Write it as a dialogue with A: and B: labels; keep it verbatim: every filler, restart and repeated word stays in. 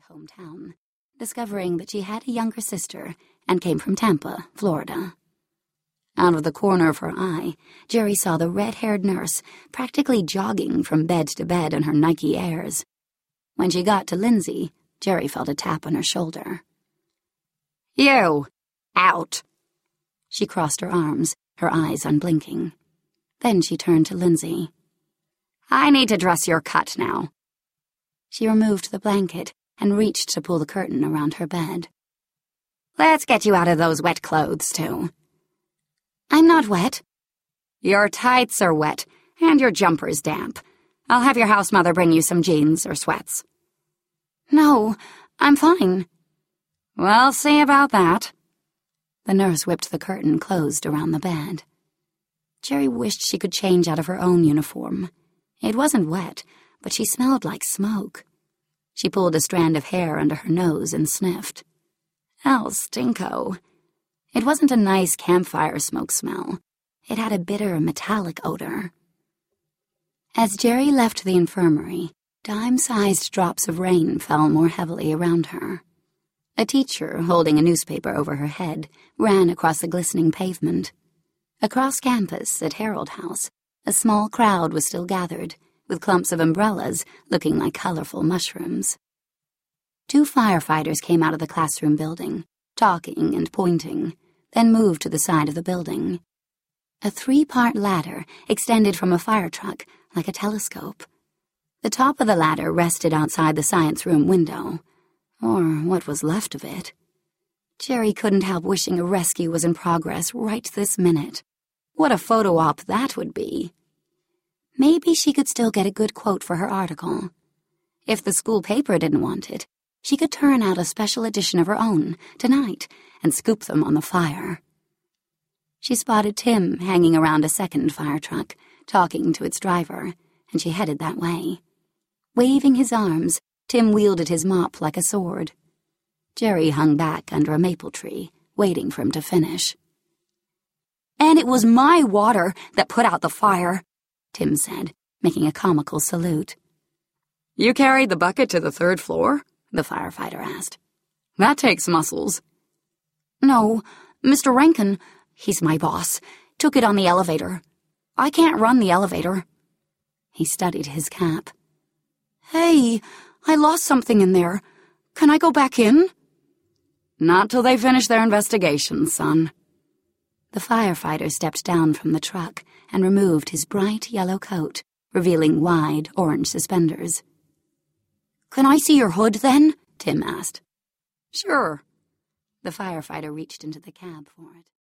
A: hometown, discovering that she had a younger sister and came from Tampa, Florida. Out of the corner of her eye, Jerry saw the red-haired nurse practically jogging from bed to bed in her Nike Airs. When she got to Lindsay, Jerry felt a tap on her shoulder. "You! Out!" She crossed her arms, her eyes unblinking. Then she turned to Lindsay. "I need to dress your cut now." She removed the blanket and reached to pull the curtain around her bed. "Let's get you out of those wet clothes, too." "I'm not wet." "Your tights are wet, and your jumper's damp. I'll have your house mother bring you some jeans or sweats." "No, I'm fine." "We'll see about that." The nurse whipped the curtain closed around the bed. Jerry wished she could change out of her own uniform. It wasn't wet, but she smelled like smoke. She pulled a strand of hair under her nose and sniffed. El stinko. It wasn't a nice campfire smoke smell. It had a bitter, metallic odor. As Jerry left the infirmary, dime-sized drops of rain fell more heavily around her. A teacher, holding a newspaper over her head, ran across the glistening pavement. Across campus, at Herald House, a small crowd was still gathered, with clumps of umbrellas looking like colorful mushrooms. Two firefighters came out of the classroom building, talking and pointing, then moved to the side of the building. A three-part ladder extended from a fire truck like a telescope. The top of the ladder rested outside the science room window, or what was left of it. Jerry couldn't help wishing a rescue was in progress right this minute. What a photo op that would be. Maybe she could still get a good quote for her article. If the school paper didn't want it, she could turn out a special edition of her own, tonight, and scoop them on the fire. She spotted Tim hanging around a second fire truck, talking to its driver, and she headed that way. Waving his arms, Tim wielded his mop like a sword. Jerry hung back under a maple tree, waiting for him to finish. "And it was my water that put out the fire," Tim said, making a comical salute. "You carried the bucket to the third floor?" the firefighter asked. "That takes muscles." "No, Mister Rankin, he's my boss, took it on the elevator. I can't run the elevator." He studied his cap. "Hey, I lost something in there. Can I go back in?" "Not till they finish their investigation, son." The firefighter stepped down from the truck and removed his bright yellow coat, revealing wide orange suspenders. "Can I see your hood, then?" Tim asked. "Sure." The firefighter reached into the cab for it.